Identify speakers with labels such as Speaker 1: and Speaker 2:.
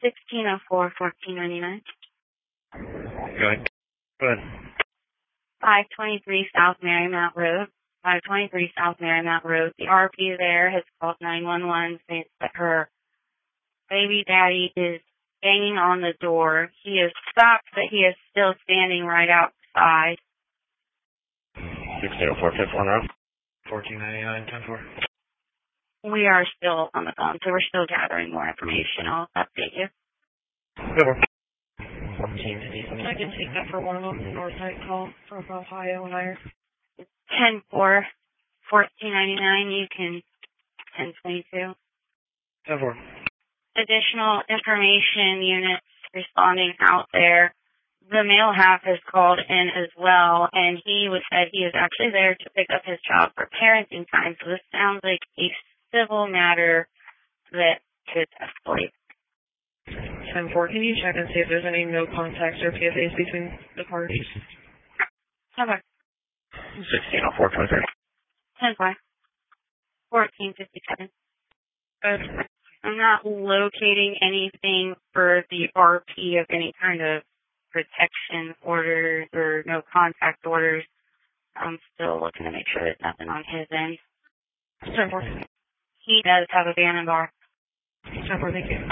Speaker 1: 1604, 1499.
Speaker 2: Go ahead. Go ahead.
Speaker 1: 523 South Marymount Road. 523 South Marymount Road. The RP there has called 911 saying that her baby daddy is banging on the door. He is stopped, but he is still standing right outside.
Speaker 2: 1604, 510. 1499, 10-4.
Speaker 1: We are still on the phone, so we're still gathering more information. I'll update you.
Speaker 2: Go for it.
Speaker 3: I can take that for one of them, North Night call from Ohio and higher.
Speaker 1: 10-4, 1499. You can 1022.
Speaker 2: 10-4.
Speaker 1: Additional information units responding out there. The male half has called in as well, and he said he is actually there to pick up his child for parenting time. So this sounds like a civil matter that could escalate.
Speaker 3: 10-4, can you check and see if there's any no contacts or PSAs between the parties?
Speaker 1: 10-4.
Speaker 2: 1604, 23.
Speaker 1: 10-4. 1457.
Speaker 3: Good.
Speaker 1: I'm not locating anything for the RP of any kind of protection orders or no contact orders. I'm still looking to make sure there's nothing on his end.
Speaker 3: 10-4.
Speaker 1: He does have a van and bar.
Speaker 3: 10-4, thank you.